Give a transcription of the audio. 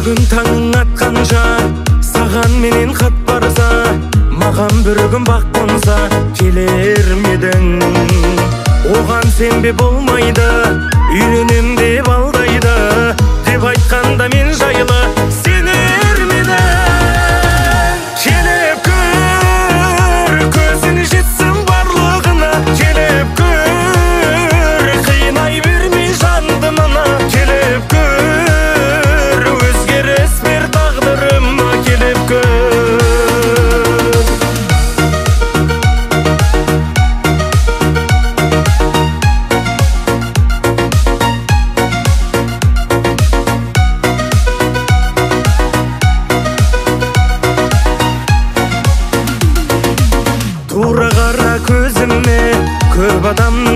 Бүгін таңың атқанша саған менен хат барса, маған бір күн бақ қонса келер медің? Оған сенбе болмайды, үйленем деп алдайды, деп айтқанда мен жайлы сенер медің? Келіп көр, көзің жетсін барлығына, келіп көр, қинай бермей жанды мына. Келіп көр, өзгеріс бер тағдырыма, келіп көр. Тура қара көзіме, көп адамның